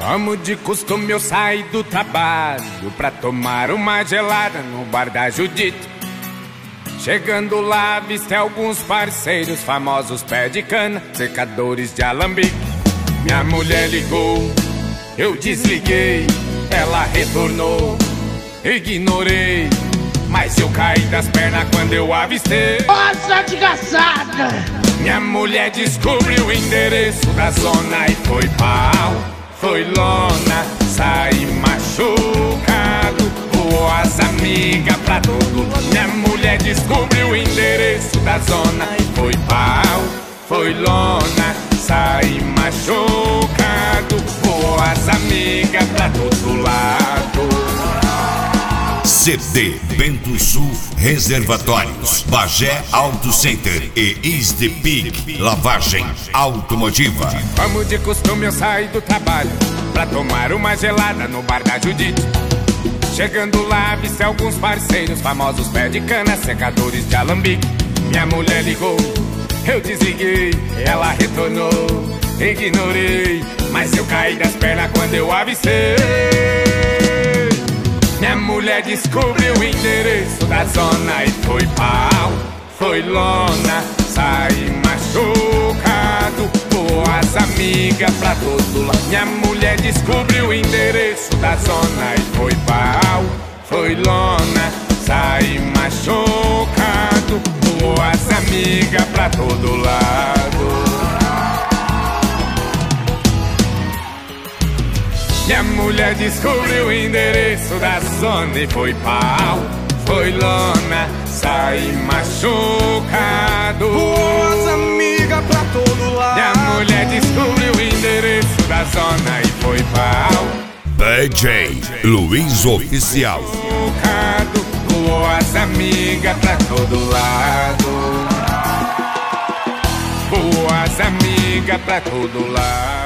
Como de costume eu saí do trabalho pra tomar uma gelada no bar da Judite. Chegando lá, avistei alguns parceiros famosos, pé de cana, secadores de alambique. Minha mulher ligou, eu desliguei, ela retornou, ignorei, mas eu caí das pernas quando eu avistei. Nossa, desgraçada! Minha mulher descobriu o endereço da zona e foi pau, foi lona, saí machucado, voou as amigas pra todo lado. Minha mulher descobriu o endereço da zona e foi pau, foi lona, saí machucado, voou as amigas pra todo lado. CD Bento Sul Reservatórios, Bagé Auto Center e Is The Peak Lavagem Automotiva. Como de costume eu saí do trabalho pra tomar uma gelada no bar da Judite. Chegando lá, avistei alguns parceiros famosos, pé de cana, secadores de alambique. Minha mulher ligou, eu desliguei, ela retornou, ignorei, mas eu caí das pernas quando eu avistei. Minha mulher descobriu o endereço da zona e foi pau, foi lona, saí machucado, voou as amigas pra todo lado. Minha mulher descobriu o endereço da zona e foi pau, foi lona, saí machucado, voou as amigas pra todo lado. Minha mulher descobriu o endereço da zona e foi pau, foi lona, saí machucado, voou as amigas pra todo lado. Minha mulher descobriu o endereço da zona e foi pau, DJ Luiz Oficial. Machucado, voou as amigas pra todo lado, voou as amigas pra todo lado.